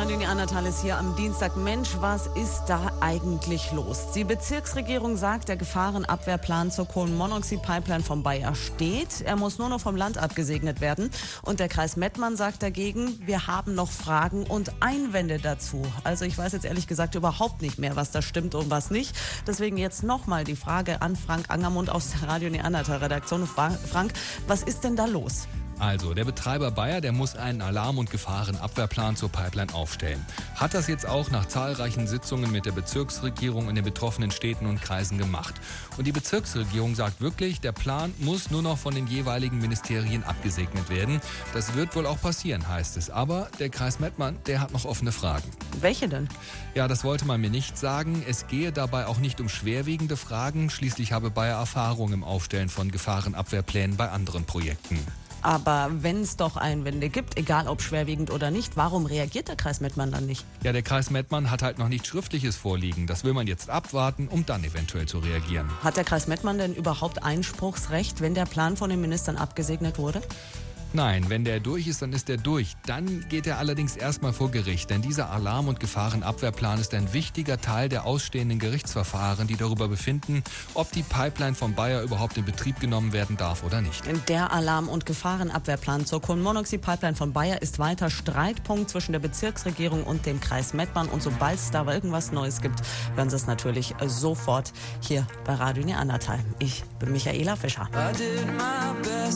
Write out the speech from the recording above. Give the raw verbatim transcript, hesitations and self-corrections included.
Radio Neandertal ist hier am Dienstag. Mensch, was ist da eigentlich los? Die Bezirksregierung sagt, der Gefahrenabwehrplan zur Kohlenmonoxid-Pipeline vom Bayer steht. Er muss nur noch vom Land abgesegnet werden. Und der Kreis Mettmann sagt dagegen, wir haben noch Fragen und Einwände dazu. Also ich weiß jetzt ehrlich gesagt überhaupt nicht mehr, was da stimmt und was nicht. Deswegen jetzt nochmal die Frage an Frank Angermund aus der Radio Neandertal-Redaktion. Frank, was ist denn da los? Also, der Betreiber Bayer, der muss einen Alarm- und Gefahrenabwehrplan zur Pipeline aufstellen. Hat das jetzt auch nach zahlreichen Sitzungen mit der Bezirksregierung in den betroffenen Städten und Kreisen gemacht. Und die Bezirksregierung sagt wirklich, der Plan muss nur noch von den jeweiligen Ministerien abgesegnet werden. Das wird wohl auch passieren, heißt es. Aber der Kreis Mettmann, der hat noch offene Fragen. Welche denn? Ja, das wollte man mir nicht sagen. Es gehe dabei auch nicht um schwerwiegende Fragen. Schließlich habe Bayer Erfahrung im Aufstellen von Gefahrenabwehrplänen bei anderen Projekten. Aber wenn es doch Einwände gibt, egal ob schwerwiegend oder nicht, warum reagiert der Kreis Mettmann dann nicht? Ja, der Kreis Mettmann hat halt noch nichts Schriftliches vorliegen. Das will man jetzt abwarten, um dann eventuell zu reagieren. Hat der Kreis Mettmann denn überhaupt Einspruchsrecht, wenn der Plan von den Ministern abgesegnet wurde? Nein, wenn der durch ist, dann ist der durch. Dann geht er allerdings erstmal vor Gericht. Denn dieser Alarm- und Gefahrenabwehrplan ist ein wichtiger Teil der ausstehenden Gerichtsverfahren, die darüber befinden, ob die Pipeline von Bayer überhaupt in Betrieb genommen werden darf oder nicht. Der Alarm- und Gefahrenabwehrplan zur Kohlenmonoxid-Pipeline von Bayer ist weiter Streitpunkt zwischen der Bezirksregierung und dem Kreis Mettmann. Und sobald es da irgendwas Neues gibt, hören Sie es natürlich sofort hier bei Radio Neandertal. Ich bin Michaela Fischer.